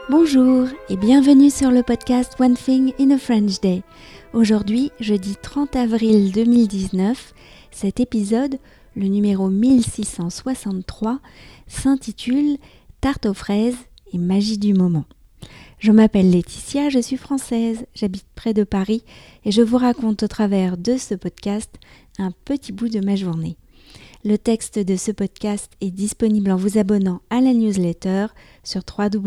Bonjour et bienvenue sur le podcast One Thing in a French Day. Aujourd'hui, jeudi 30 avril 2019, cet épisode, le numéro 1663, s'intitule Tarte aux fraises et magie du moment. Je m'appelle Laetitia, je suis française, j'habite près de Paris et je vous raconte au travers de ce podcast un petit bout de ma journée. Le texte de ce podcast est disponible en vous abonnant à la newsletter sur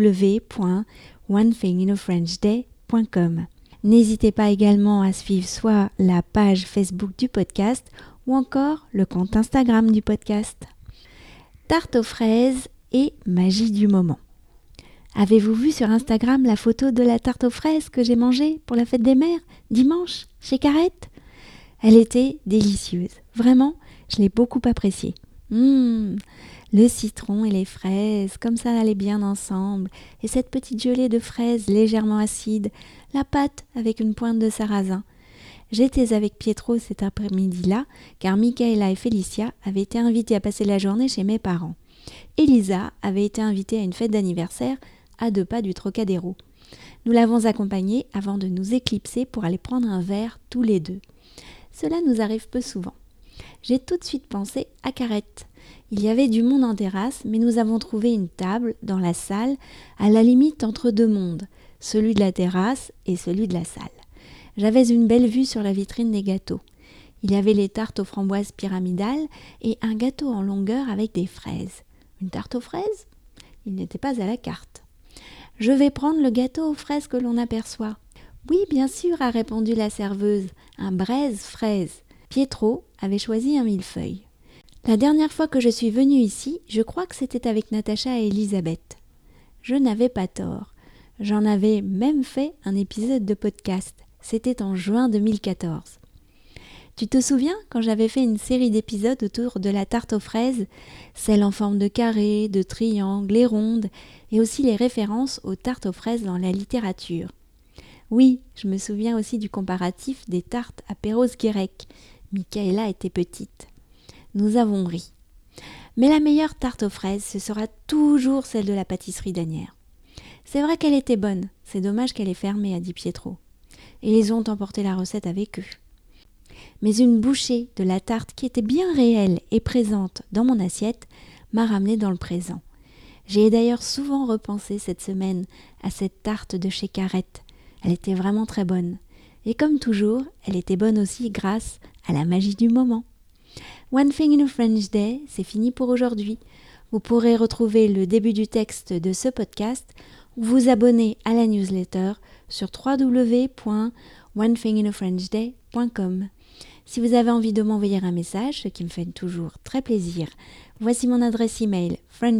www.onethinginafrenchday.com. N'hésitez pas également à suivre soit la page Facebook du podcast ou encore le compte Instagram du podcast. Tarte aux fraises et magie du moment. Avez-vous vu sur Instagram la photo de la tarte aux fraises que j'ai mangée pour la fête des mères dimanche chez Carrette ? Elle était délicieuse. Vraiment, je l'ai beaucoup appréciée. Le citron et les fraises, comme ça allaient bien ensemble. Et cette petite gelée de fraises légèrement acide, la pâte avec une pointe de sarrasin. J'étais avec Pietro cet après-midi-là, car Michaela et Félicia avaient été invitées à passer la journée chez mes parents. Elisa avait été invitée à une fête d'anniversaire à 2 pas du Trocadéro. Nous l'avons accompagnée avant de nous éclipser pour aller prendre un verre tous les deux. Cela nous arrive peu souvent. J'ai tout de suite pensé à Carrette. Il y avait du monde en terrasse, mais nous avons trouvé une table dans la salle, à la limite entre deux mondes, celui de la terrasse et celui de la salle. J'avais une belle vue sur la vitrine des gâteaux. Il y avait les tartes aux framboises pyramidales et un gâteau en longueur avec des fraises. Une tarte aux fraises ? Il n'était pas à la carte. « Je vais prendre le gâteau aux fraises que l'on aperçoit. »« Oui, bien sûr, » a répondu la serveuse, « un braise fraise. » Pietro avait choisi un millefeuille. La dernière fois que je suis venue ici, je crois que c'était avec Natacha et Elisabeth. Je n'avais pas tort. J'en avais même fait un épisode de podcast. C'était en juin 2014. Tu te souviens quand j'avais fait une série d'épisodes autour de la tarte aux fraises, celle en forme de carré, de triangle et ronde, et aussi les références aux tartes aux fraises dans la littérature. Oui, je me souviens aussi du comparatif des tartes à Perros-Guirec. Michaela était petite. Nous avons ri. Mais la meilleure tarte aux fraises, ce sera toujours celle de la pâtisserie d'Anières. C'est vrai qu'elle était bonne, c'est dommage qu'elle ait fermé, a dit Pietro. Et ils ont emporté la recette avec eux. Mais une bouchée de la tarte qui était bien réelle et présente dans mon assiette m'a ramenée dans le présent. J'ai d'ailleurs souvent repensé cette semaine à cette tarte de chez Carrette. Elle était vraiment très bonne. Et comme toujours, elle était bonne aussi grâce à la magie du moment. One Thing in a French Day, c'est fini pour aujourd'hui. Vous pourrez retrouver le début du texte de ce podcast ou vous abonner à la newsletter sur www.onethinginafrenchday.com. Si vous avez envie de m'envoyer un message, ce qui me fait toujours très plaisir, voici mon adresse email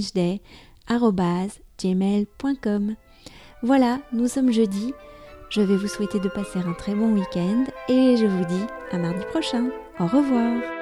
frenchday@gmail.com. Voilà, nous sommes jeudi. Je vais vous souhaiter de passer un très bon week-end et je vous dis à mardi prochain. Au revoir.